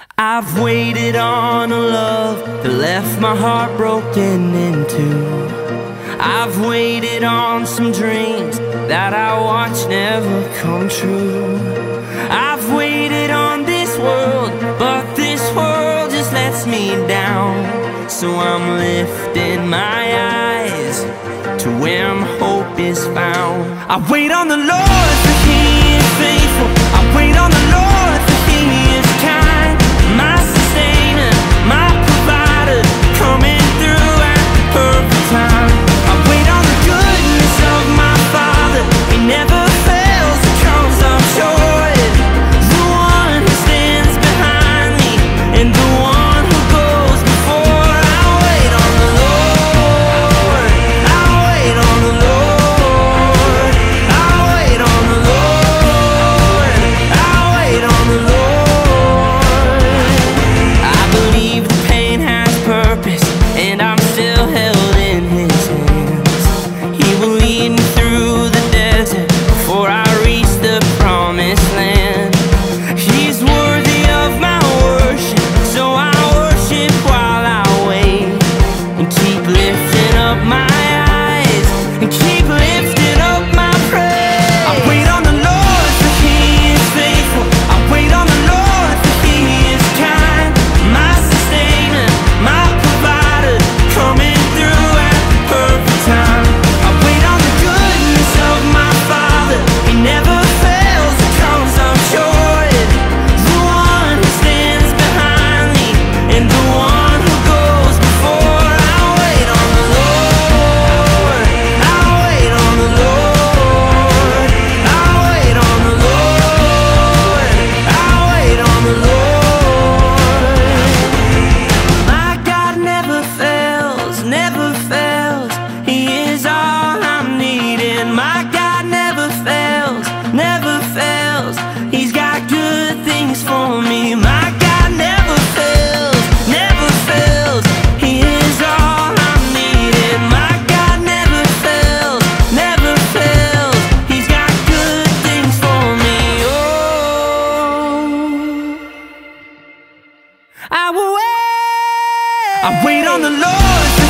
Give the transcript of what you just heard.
I've waited on a love that left my heart broken in two. I've waited on some dreams that I watched never come true. I've waited on this world, but this world just lets me down. So I'm lifting my eyes to where my hope is found. I wait on the Lord, for He is faithful. I wait on the Lord, for He is kind. My sustainer, my provider, coming through at the perfect time. I wait on the goodness of my Father. He never fails, He comes up short. The one who stands behind me and the one who goes before. I wait on the Lord. I wait on the Lord. I wait on the Lord. I wait on the Lord. I believe the pain has purpose, and I'm still held in His hands. He will lead me through the desert before I reach the promised land. He's worthy of my worship, so I worship while I wait, and keep lifting up my eyes, and keep lifting up my praise. I wait on the Lord, for He is faithful. I wait on the Lord, for He is kind. My sustainer, my provider, coming through at the perfect time. I wait on the goodness of my Father. He never fails, He comes up short. The one who stands behind me and the one who goes before. I wait on the Lord. I wait on the Lord. I wait on the Lord. I wait on the Lord. My God never fails, never fails. He is all I'm needing. My God never fails, never fails. He's got good things for me. My God never fails, never fails. He is all I'm needing. My God never fails, never fails. He's got good things for me. Oh, I will wait. I wait on the Lord.